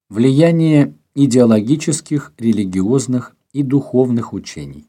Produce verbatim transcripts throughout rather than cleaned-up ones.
Влияние идеологических, религиозных и духовных учений.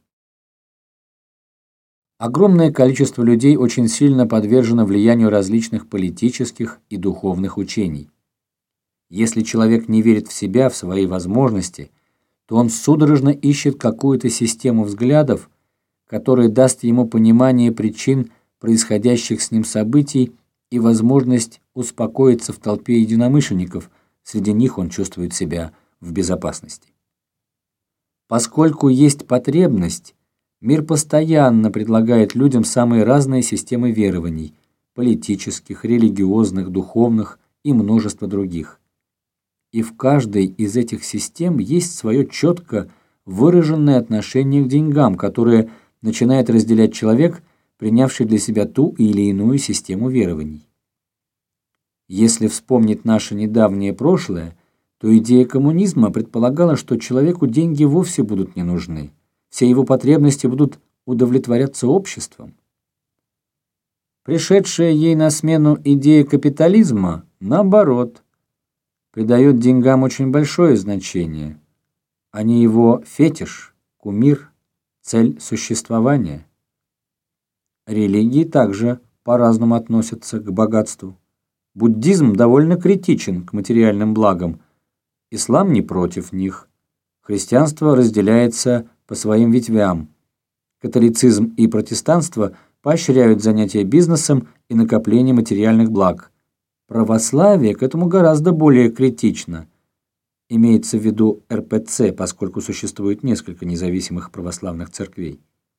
Огромное количество людей очень сильно подвержено влиянию различных политических и духовных учений. Если человек не верит в себя, в свои возможности, то он судорожно ищет какую-то систему взглядов, которая даст ему понимание причин происходящих с ним событий и возможность успокоиться в толпе единомышленников. Среди них он чувствует себя в безопасности. Поскольку есть потребность, мир постоянно предлагает людям самые разные системы верований – политических, религиозных, духовных и множество других. И в каждой из этих систем есть свое четко выраженное отношение к деньгам, которое начинает разделять человек, принявший для себя ту или иную систему верований. Если вспомнить наше недавнее прошлое, то идея коммунизма предполагала, что человеку деньги вовсе будут не нужны, все его потребности будут удовлетворяться обществом. Пришедшая ей на смену идея капитализма, наоборот, придает деньгам очень большое значение. Они его фетиш, кумир, цель существования. Религии также по-разному относятся к богатству. Буддизм довольно критичен к материальным благам, ислам не против них, христианство разделяется по своим ветвям, католицизм и протестанство поощряют занятия бизнесом и накопление материальных благ. Православие к этому гораздо более критично. Имеется в виду эр пэ цэ, поскольку существует несколько независимых православных церквей.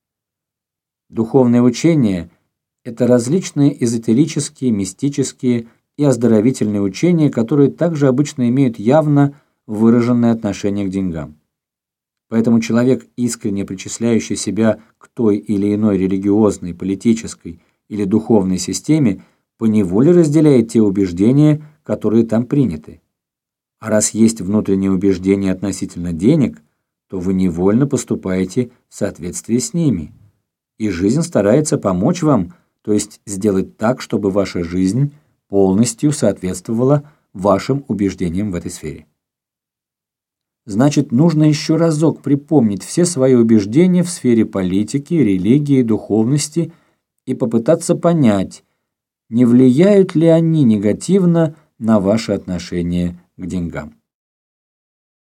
Духовные учения – это различные эзотерические, мистические и оздоровительные учения, которые также обычно имеют явно выраженное отношение к деньгам. Поэтому человек, искренне причисляющий себя к той или иной религиозной, политической или духовной системе, поневоле разделяет те убеждения, которые там приняты. А раз есть внутренние убеждения относительно денег, то вы невольно поступаете в соответствии с ними. И жизнь старается помочь вам, то есть сделать так, чтобы ваша жизнь полностью соответствовала вашим убеждениям в этой сфере. Значит, нужно еще разок припомнить все свои убеждения в сфере политики, религии, духовности и попытаться понять, не влияют ли они негативно на ваше отношение к деньгам.